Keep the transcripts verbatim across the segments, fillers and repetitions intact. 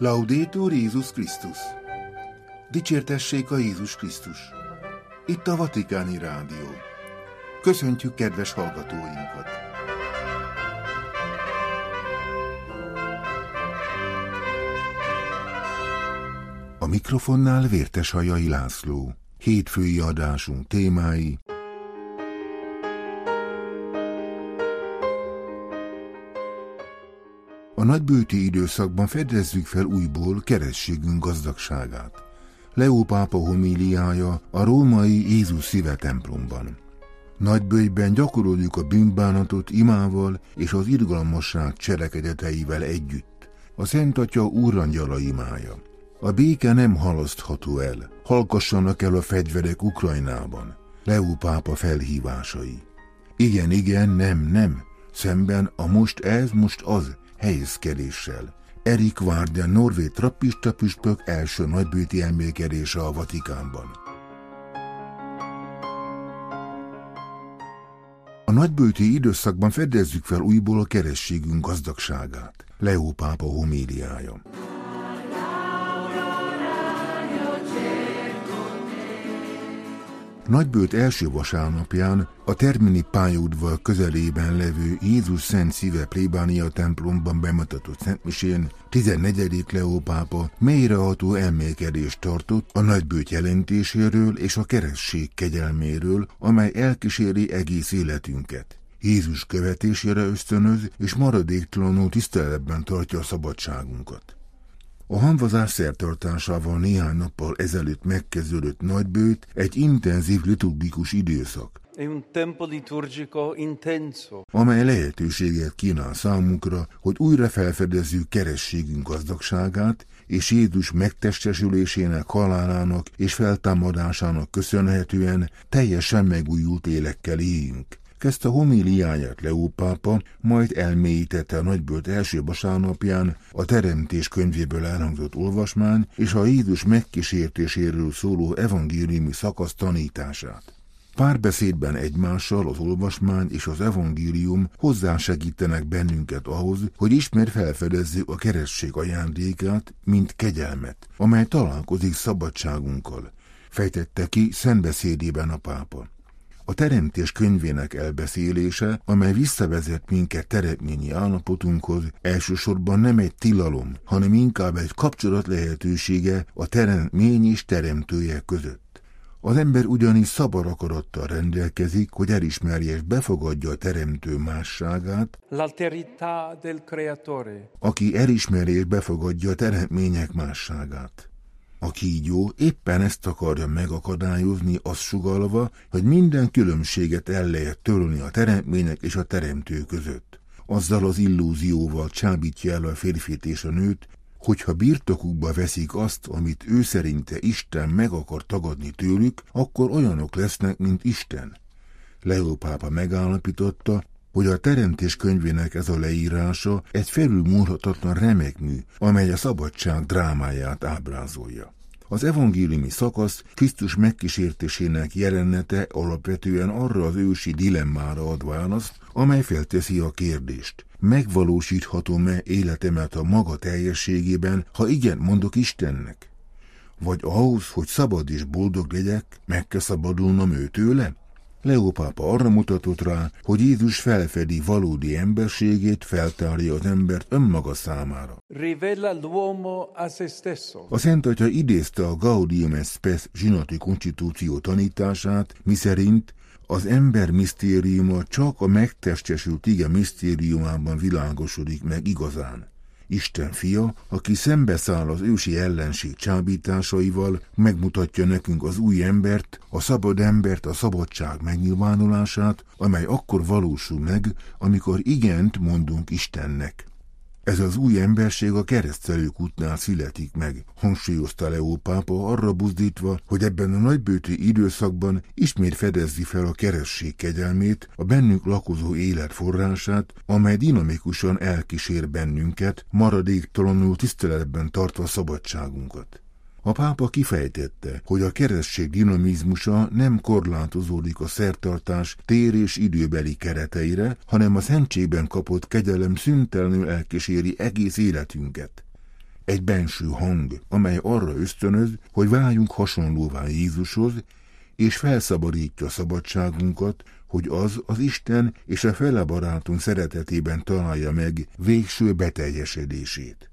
Laudetur Jézus Krisztus! Dicsértessék a Jézus Krisztus! Itt a Vatikáni Rádió. Köszöntjük kedves hallgatóinkat! A mikrofonnál Vérteshajai László. Hétfői adásunk témái: a nagybőti időszakban fedezzük fel újból keresztségünk gazdagságát. Leó pápa homíliája a római Jézus szíve templomban. Nagybőjben gyakoroljuk a bűnbánatot imával és az irgalmasság cselekedeteivel együtt. A Szent Atya úrangyala imája. A béke nem halasztható el. Hallgassanak el a fegyverek Ukrajnában. Leó pápa felhívásai. Igen, igen, nem, nem. Szemben a most ez, most az helyezkedéssel. Erik Varden, norvég trappista püspök első nagybőti emlékedése a Vatikánban. A nagybőti időszakban fedezzük fel újból a keresztségünk gazdagságát. Leó pápa homíliája. Nagybőt első vasárnapján a Termini pályaudvar közelében levő Jézus Szent Szíve plébánia templomban bemutatott szentmisén tizennegyedik Leó pápa mélyreható elmélkedést tartott a nagybőt jelentéséről és a keresztség kegyelméről, amely elkíséri egész életünket. Jézus követésére ösztönöz és maradéktalanul tiszteletben tartja a szabadságunkat. A hamvazás szertartásával néhány nappal ezelőtt megkezdődött nagybőt egy intenzív liturgikus időszak, amely lehetőséget kínál számunkra, hogy újra felfedezzük keresztségünk gazdagságát, és Jézus megtestesülésének, halálának és feltámadásának köszönhetően teljesen megújult élekkel éljünk. Kezdte a homíliáját Leó pápa, majd elmélyítette a nagybőt első vasárnapján a Teremtés könyvéből elhangzott olvasmány és a Jézus megkísértéséről szóló evangéliumi szakasz tanítását. Párbeszédben egymással az olvasmány és az evangélium hozzásegítenek bennünket ahhoz, hogy ismét felfedezzük a keresztség ajándékát, mint kegyelmet, amely találkozik szabadságunkkal, fejtette ki szentbeszédében a pápa. A Teremtés könyvének elbeszélése, amely visszavezet minket teremtményi állapotunkhoz, elsősorban nem egy tilalom, hanem inkább egy kapcsolat lehetősége a teremtmény és teremtője között. Az ember ugyanis szabad akarattal rendelkezik, hogy elismerje és befogadja a teremtő másságát, l'alterità del creatore, aki elismeri és befogadja a teremtmények másságát. A kígyó éppen ezt akarja megakadályozni, azt sugallva, hogy minden különbséget el lehet törölni a teremtmények és a teremtő között. Azzal az illúzióval csábítja el a férfit és a nőt, hogyha birtokukba veszik azt, amit ő szerinte Isten meg akar tagadni tőlük, akkor olyanok lesznek, mint Isten. Leó pápa megállapította, hogy a Teremtés könyvének ez a leírása egy felülmúlhatatlan remekmű, amely a szabadság drámáját ábrázolja. Az evangéliumi szakasz Krisztus megkísértésének jelenete alapvetően arra az ősi dilemmára ad választ, amely felteszi a kérdést: megvalósíthatom-e életemet a maga teljességében, ha igen mondok Istennek? Vagy ahhoz, hogy szabad és boldog legyek, meg kell szabadulnom őtőle? Leó pápa arra mutatott rá, hogy Jézus felfedi valódi emberségét, feltárja az embert önmaga számára. Rivela l'uomo a se stesso. A Szent Atya idézte a Gaudium et Spes zsinati konstitúció tanítását, miszerint az ember misztériuma csak a megtestesült ige misztériumában világosodik meg igazán. Isten fia, aki szembeszáll az ősi ellenség csábításaival, megmutatja nekünk az új embert, a szabad embert, a szabadság megnyilvánulását, amely akkor valósul meg, amikor igent mondunk Istennek. Ez az új emberség a keresztelők útnál születik meg, hangsúlyozta Leó pápa, arra buzdítva, hogy ebben a nagybőti időszakban ismét fedezzi fel a keresztség kegyelmét, a bennünk lakozó élet forrását, amely dinamikusan elkísér bennünket, maradéktalanul tiszteletben tartva szabadságunkat. A pápa kifejtette, hogy a keresztség dinamizmusa nem korlátozódik a szertartás tér- és időbeli kereteire, hanem a szentségben kapott kegyelem szüntelenül elkíséri egész életünket. egy benső hang, amely arra ösztönöz, hogy váljunk hasonlóvá Jézushoz, és felszabadítja szabadságunkat, hogy az az Isten és a fele barátunk szeretetében találja meg végső beteljesedését.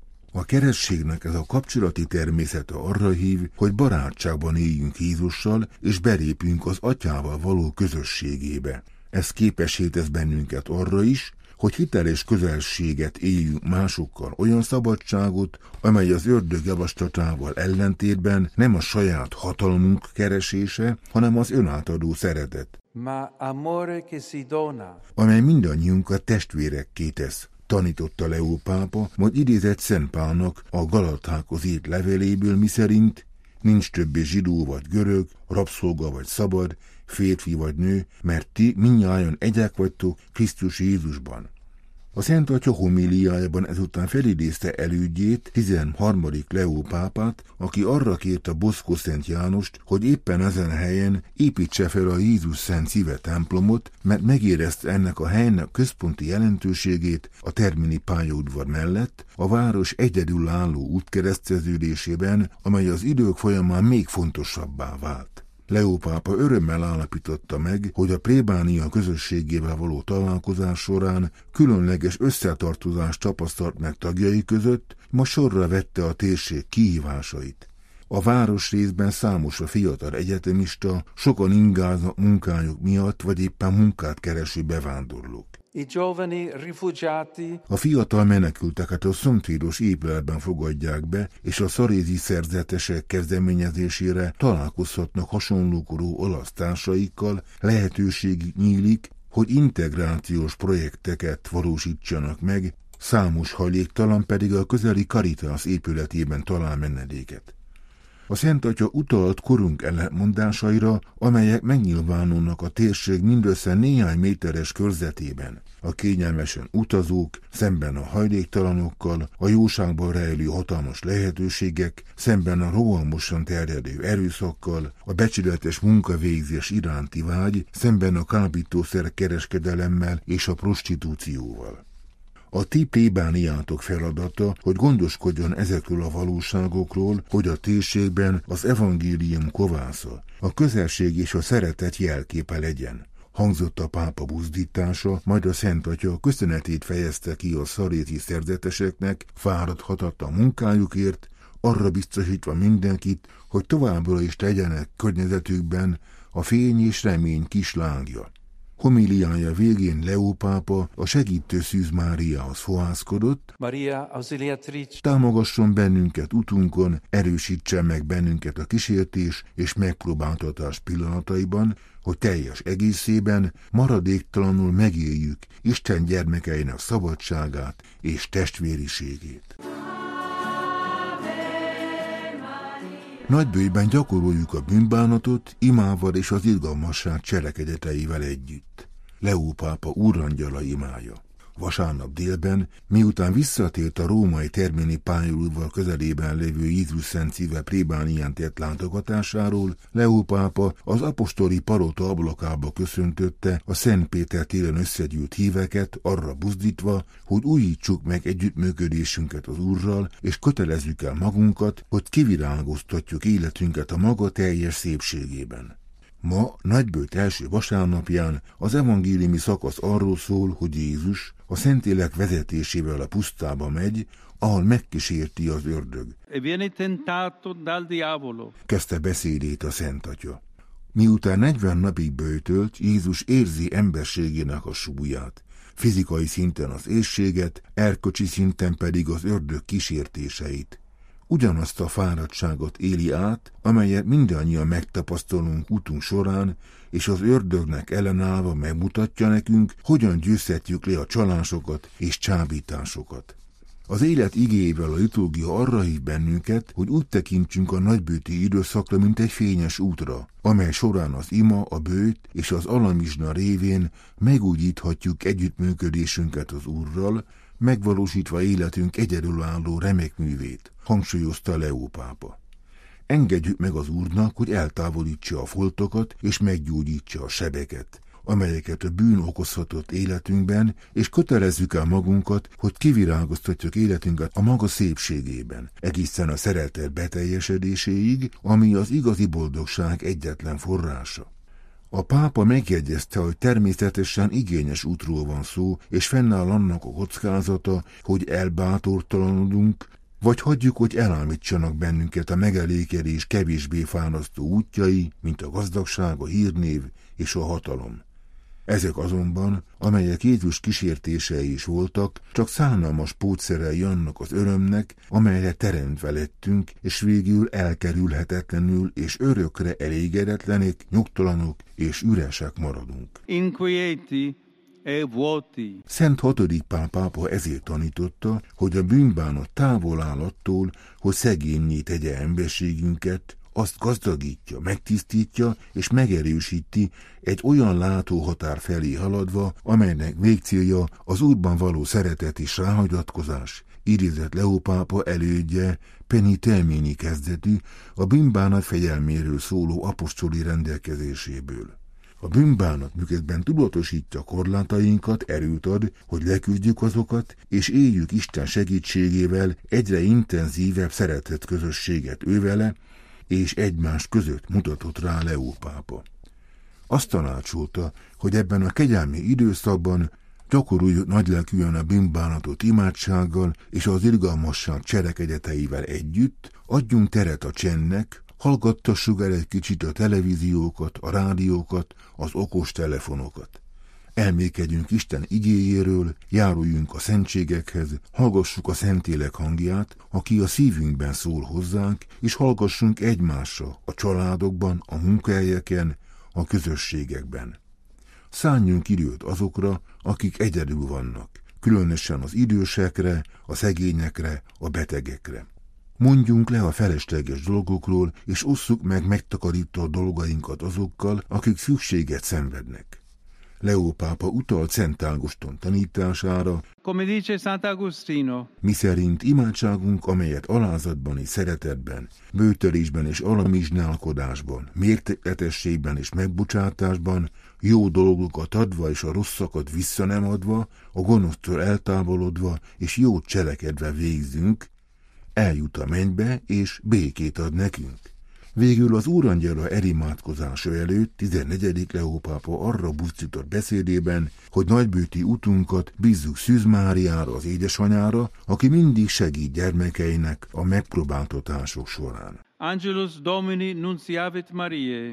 A keresztségnek ez a kapcsolati természete arra hív, hogy barátságban éljünk Jézussal, és belépünk az Atyával való közösségébe. Ez képessé tesz bennünket arra is, hogy hiteles közelséget éljünk másokkal, olyan szabadságot, amely az ördög javaslatával ellentétben nem a saját hatalmunk keresése, hanem az önátadó szeretet, ma amore che si dona. amely mindannyiunkat testvérekké tesz, tanította Leó pápa, majd idézett Szent Pálnak a Galatákhoz írt leveléből, miszerint nincs többé zsidó vagy görög, rabszolga vagy szabad, férfi vagy nő, mert ti mindnyájan egyek vagytok Krisztus Jézusban. A Szent Atya homíliájában ezután felidézte elődjét, tizenharmadik Leó pápát, aki arra kérte Boszkó Szent Jánost, hogy éppen ezen a helyen építse fel a Jézus Szent Szíve templomot, mert megérezte ennek a helynek központi jelentőségét a termini pályaudvar mellett, a város egyedülálló útkereszteződésében, amely az idők folyamán még fontosabbá vált. Leó pápa örömmel állapította meg, hogy a plébánia közösségével való találkozás során különleges összetartozást tapasztalt meg tagjai között, ma sorra vette a térség kihívásait. A városrészben számos a fiatal egyetemista, sokan ingáznak munkájuk miatt, vagy éppen munkát kereső bevándorlók. I giovani rifugiati, A fiatal menekülteket a szomszédos épületben fogadják be, és a szarézi szerzetesek kezdeményezésére találkozhatnak hasonlókorú olasz társaikkal, lehetőség nyílik, hogy integrációs projekteket valósítsanak meg, számos hajléktalan pedig a közeli Caritas épületében talál menedéket. A Szent Atya utalt korunk ellentmondásaira, amelyek megnyilvánulnak a térség mindössze néhány méteres körzetében. A kényelmesen utazók szemben a hajléktalanokkal, a jóságban rejlő hatalmas lehetőségek szemben a rohamosan terjedő erőszakkal, a becsületes munkavégzés iránti vágy szemben a kábítószer kereskedelemmel és a prostitúcióval. A ti plébániátok feladata, hogy gondoskodjon ezekről a valóságokról, hogy a térségben az evangélium kovásza, a közelség és a szeretet jelképe legyen. Hangzott a pápa buzdítása, majd a Szent Atya köszönetét fejezte ki a szaréti szerzeteseknek fáradhatatlan munkájukért, arra biztosítva mindenkit, hogy továbbra is legyenek környezetükben a fény és remény kis lángja. Homíliája végén Leó pápa a segítő Szűz Máriához fohászkodott, Maria Ausiliatrice, támogasson bennünket utunkon, erősítsen meg bennünket a kísértés és megpróbáltatás pillanataiban, hogy teljes egészében maradéktalanul megéljük Isten gyermekeinek szabadságát és testvériségét. Nagybőjben gyakoroljuk a bűnbánatot imával és az irgalmasság cselekedeteivel együtt. Leó pápa úrangyala imája. Vasárnap délben, miután visszatért a római termini pályaudvar közelében lévő Jézus Szent Szíve plébánián tett látogatásáról, Leó pápa az apostoli palota ablakába köszöntötte a Szent Péter téren összegyűlt híveket, arra buzdítva, hogy újítsuk meg együttműködésünket az Úrral, és kötelezzük el magunkat, hogy kivirágoztatjuk életünket a maga teljes szépségében. Ma, Nagybőjt első vasárnapján az evangéliumi szakasz arról szól, hogy Jézus a Szentlélek vezetésével a pusztába megy, ahol megkísérti az ördög. e viene tentato dal diavolo. Kezdte beszédét a Szent Atya. Miután negyven napig böjtölt, Jézus érzi emberségének a súlyát, fizikai szinten az éhséget, erkölcsi szinten pedig az ördög kísértéseit. Ugyanazt a fáradtságot éli át, amelyet mindannyian megtapasztalunk útunk során, és az ördögnek ellenállva megmutatja nekünk, hogyan győzhetjük le a csalásokat és csábításokat. Az élet igéjével a liturgia arra hív bennünket, hogy úgy tekintsünk a nagybőti időszakra, mint egy fényes útra, amely során az ima, a bőjt és az alamizsna révén megújíthatjuk együttműködésünket az Úrral, megvalósítva életünk egyedülálló remek művét, hangsúlyozta Leó pápa. Engedjük meg az Úrnak, hogy eltávolítsa a foltokat és meggyógyítsa a sebeket, amelyeket a bűn okozhatott életünkben, és kötelezzük el magunkat, hogy kivirágoztatjuk életünket a maga szépségében, egészen a szeretet beteljesedéséig, ami az igazi boldogság egyetlen forrása. A pápa megjegyezte, hogy természetesen igényes útról van szó, és fennáll annak a kockázata, hogy elbátortalanodunk, vagy hagyjuk, hogy elámítsanak bennünket a megelégedés kevésbé fárasztó útjai, mint a gazdagság, a hírnév és a hatalom. Ezek azonban, amelyek Jézus kísértései is voltak, csak szánalmas pótszerei annak az örömnek, amelyre teremtve lettünk, és végül elkerülhetetlenül és örökre elégedetlenek, nyugtalanok és üresek maradunk. Inquieti e vuoti. Szent hatodik Pál pápa ezért tanította, hogy a bűnbánat távol áll attól, hogy szegényé tegye emberségünket, azt gazdagítja, megtisztítja és megerősíti egy olyan látóhatár felé haladva, amelynek végcélja az Úrban való szeretet és ráhagyatkozás, idézett Leó pápa elődje Penny Termini kezdetű, a bűnbánat fegyelméről szóló apostoli rendelkezéséből. A bűnbánat miközben tudatosítja korlátainkat, erőt ad, hogy leküzdjük azokat, és éljük Isten segítségével egyre intenzívebb szeretett közösséget ővele, és egymás között mutatott rá Leó pápa. Azt tanácsolta, hogy ebben a kegyelmi időszakban gyakoroljuk nagylelkűen a bűnbánatot imádsággal és az irgalmasság cselekedeteivel együtt, adjunk teret a csendnek, hallgattassuk el egy kicsit a televíziókat, a rádiókat, az okos telefonokat. Elmékedjünk Isten igéjéről, járuljunk a szentségekhez, hallgassuk a Szentlélek hangját, aki a szívünkben szól hozzánk, és hallgassunk egymásra a családokban, a munkahelyeken, a közösségekben. Szálljunk időt azokra, akik egyedül vannak, különösen az idősekre, a szegényekre, a betegekre. Mondjunk le a felesleges dolgokról, és osszuk meg megtakarító dolgainkat azokkal, akik szükséget szenvednek. Leó pápa utalt Szent Ágoston tanítására, Come dice Sant'Agostino, miszerint imádságunk, amelyet alázatban és szeretetben, bőtölésben és alamizsnálkodásban, mértékletességben és megbocsátásban, jó dolgokat adva és a rosszakat vissza nem adva, a gonosztól eltávolodva és jót cselekedve végzünk, eljut a mennybe és békét ad nekünk. Végül az Úrangyala elimádkozása előtt tizennegyedik Leó pápa arra buzdított beszédében, hogy nagybőti utunkat bízzuk Szűz Máriára, az édesanyára, aki mindig segít gyermekeinek a megpróbáltatások során. Angelus Domini nunciavit Mariae.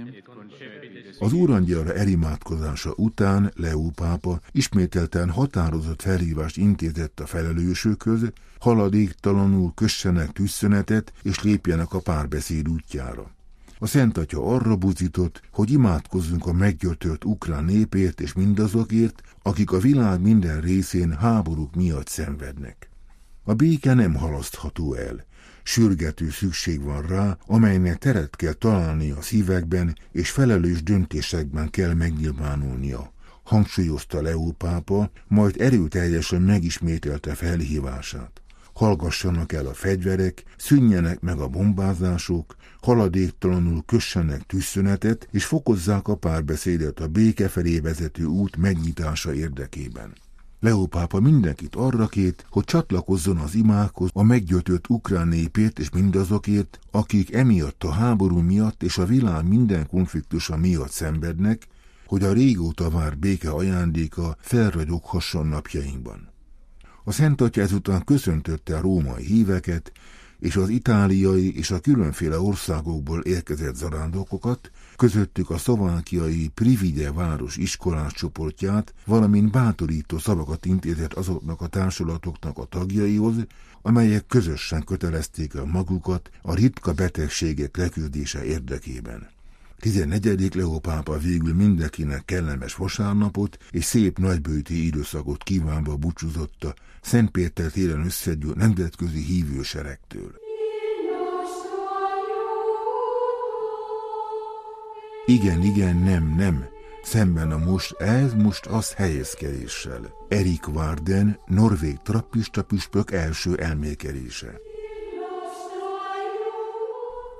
Az Úrangyala elimádkozása után Leó pápa ismételten határozott felhívást intézett a felelősökhöz, haladéktalanul kössenek tűzszünetet és lépjenek a párbeszéd útjára. A Szent Atya arra buzdított, hogy imádkozzunk a meggyötört ukrán népért és mindazokért, akik a világ minden részén háborúk miatt szenvednek. A béke nem halasztható el. Sürgető szükség van rá, amelynek teret kell találni a szívekben, és felelős döntésekben kell megnyilvánulnia, hangsúlyozta Leó pápa, majd erőteljesen megismételte felhívását. Hallgassanak el a fegyverek, szűnjenek meg a bombázások, haladéktalanul kössenek tűzszünetet, és fokozzák a párbeszédet a béke felé vezető út megnyitása érdekében. Leó pápa mindenkit arra kért, hogy csatlakozzon az imákhoz a meggyötört ukrán népért és mindazokért, akik emiatt a háború miatt és a világ minden konfliktusa miatt szenvednek, hogy a régóta várt béke ajándéka felragyoghasson napjainkban. A Szent Atya ezután köszöntötte a római híveket, és az itáliai és a különféle országokból érkezett zarándokokat, közöttük a szlovákiai Privigye város iskolás csoportját, valamint bátorító szavakat intézett azoknak a társulatoknak a tagjaihoz, amelyek közösen kötelezték el magukat a ritka betegségek leküzdése érdekében. tizennegyedik Leó pápa végül mindenkinek kellemes vasárnapot és szép nagybőti időszakot kívánva búcsúzott a Szent Péter téren összegyűlt nemzetközi hívőseregtől. Igen, igen, nem, nem. Szemben a most ez, most az helyezkedéssel. Erik Varden, norvég trappista püspök első elmélkedése.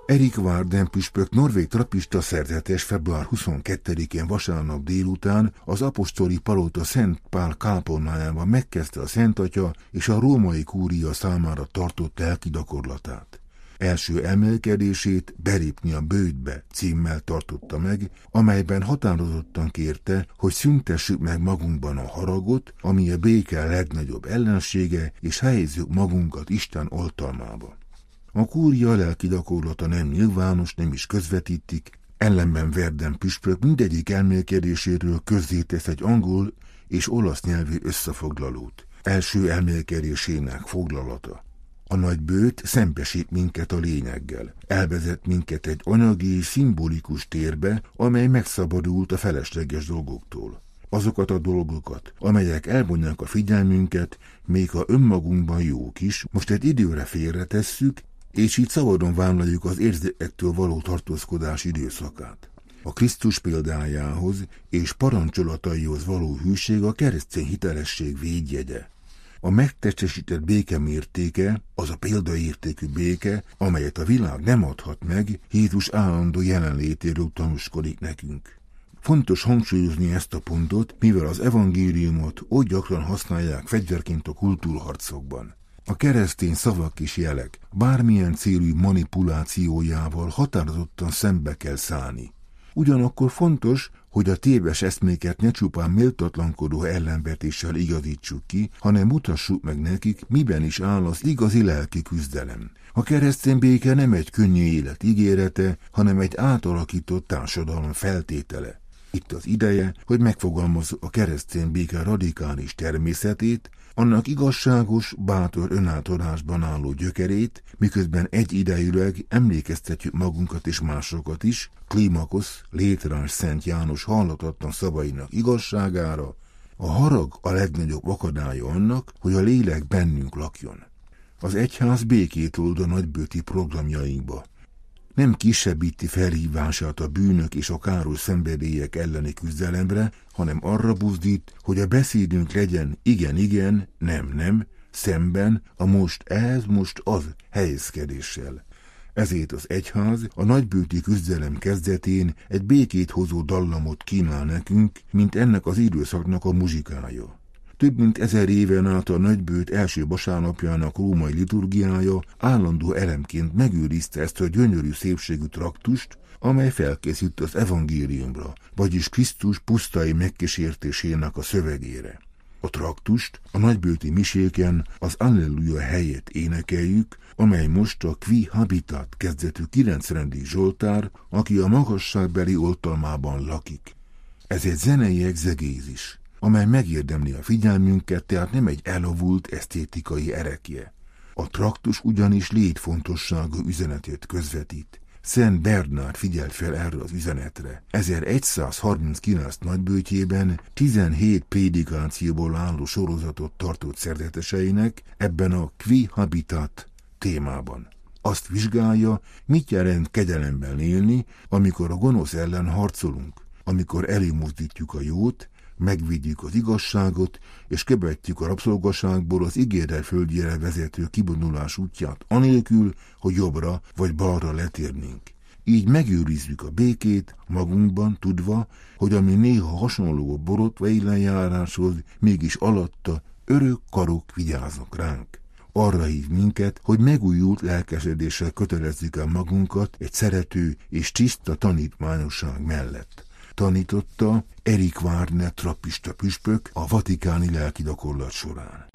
Erik Varden püspök norvég trappista szerzetes február huszonkettedikén vasárnap délután az apostoli palota Szent Pál kápolnájában megkezdte a Szent Atya és a római kúria számára tartott lelki gyakorlatát. Első emelkedését Belépni a bőjtbe címmel tartotta meg, amelyben határozottan kérte, hogy szüntessük meg magunkban a haragot, ami a béke legnagyobb ellensége, és helyezzük magunkat Isten oltalmába. A kúria lelki gyakorlata nem nyilvános, nem is közvetítik, ellenben Varden püspök mindegyik elmélkedéséről közzétesz egy angol és olasz nyelvű összefoglalót. Első elmélkedésének foglalata. A nagybőjt szembesít minket a lényeggel. Elvezet minket egy anyagi, szimbolikus térbe, amely megszabadult a felesleges dolgoktól. Azokat a dolgokat, amelyek elvonják a figyelmünket, még ha önmagunkban jók is, most egy időre félretesszük, és így szabadon vállaljuk az érzékektől való tartózkodás időszakát. A Krisztus példájához és parancsolataihoz való hűség a keresztény hitelesség védjegye. A megtestesített béke mértéke, az a példaértékű béke, amelyet a világ nem adhat meg, Jézus állandó jelenlétéről tanúskodik nekünk. Fontos hangsúlyozni ezt a pontot, mivel az evangéliumot oly gyakran használják fegyverként a kultúrharcokban. A keresztény szavak és jelek bármilyen célú manipulációjával határozottan szembe kell szállni. Ugyanakkor fontos, hogy a téves eszméket ne csupán méltatlankodó ellenvetéssel igazítsuk ki, hanem mutassuk meg nekik, miben is áll az igazi lelki küzdelem. A keresztény béke nem egy könnyű élet ígérete, hanem egy átalakított társadalom feltétele. Itt az ideje, hogy megfogalmazzuk a keresztény béke radikális természetét, annak igazságos, bátor önátadásban álló gyökerét, miközben egyidejűleg emlékeztetjük magunkat és másokat is, Klímakosz, létrás Szent János hallatatlan szavainak igazságára, a harag a legnagyobb akadálya annak, hogy a lélek bennünk lakjon. Az egyház békét old a nagybőti programjainkba. Nem kisebbíti felhívását a bűnök és a káros szenvedélyek elleni küzdelemre, hanem arra buzdít, hogy a beszédünk legyen igen-igen, nem-nem, szemben a most ez, most az helyezkedéssel. Ezért az egyház a nagybőti küzdelem kezdetén egy békét hozó dallamot kínál nekünk, mint ennek az időszaknak a muzsikája. Több mint ezer éven át a nagybőjt első vasárnapjának római liturgiája állandó elemként megőrizte ezt a gyönyörű szépségű traktust, amely felkészült az evangéliumra, vagyis Krisztus pusztai megkísértésének a szövegére. A traktust a nagybőjti miséken az Alleluja helyett énekeljük, amely most a Qui Habitat kezdetű kilencrendi Zsoltár, aki a magasságbeli oltalmában lakik. Ez egy zenei egzegézis, amely megérdemli a figyelmünket, tehát nem egy elavult esztétikai erekje. A traktus ugyanis létfontosságú üzenetét közvetít. Szent Bernárd figyelt fel erre az üzenetre. ezeregyszázharminckilenc nagybőjtjében tizenhét prédikációból álló sorozatot tartott szerzeteseinek ebben a Qui Habitat témában. Azt vizsgálja, mit jelent kegyelemben élni, amikor a gonosz ellen harcolunk, amikor előmozdítjuk a jót, megvédjük az igazságot, és követjük a rabszolgaságból az ígéret földjére vezető kivonulás útját, anélkül, hogy jobbra vagy balra letérnénk. Így megőrizzük a békét magunkban, tudva, hogy ami néha hasonló a borotva élenjáráshoz, mégis alatta örök karok vigyáznak ránk. Arra hív minket, hogy megújult lelkesedéssel kötelezzük el magunkat egy szerető és tiszta tanítványosság mellett. Tanította Erik Varden trappista püspök a vatikáni lelkigyakorlat során.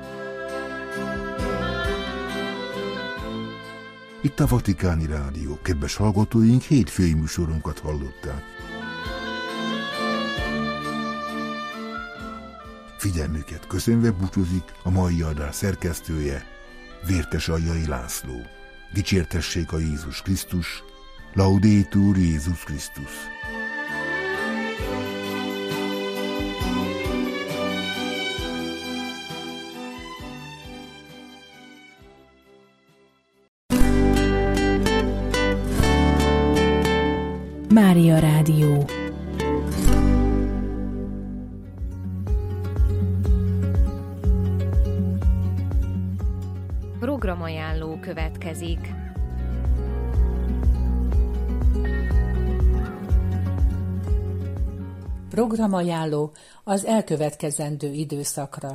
Itt a Vatikáni Rádió, kedves hallgatóink, hétfői műsorunkat hallották. Figyelmüket köszönve búcsúzik a mai adás szerkesztője, Vértesaljai László. Dicsértessék a Jézus Krisztus, Laudetur Jézus Krisztus. Mária Rádió. Programajánló következik. programajánló az elkövetkezendő időszakra.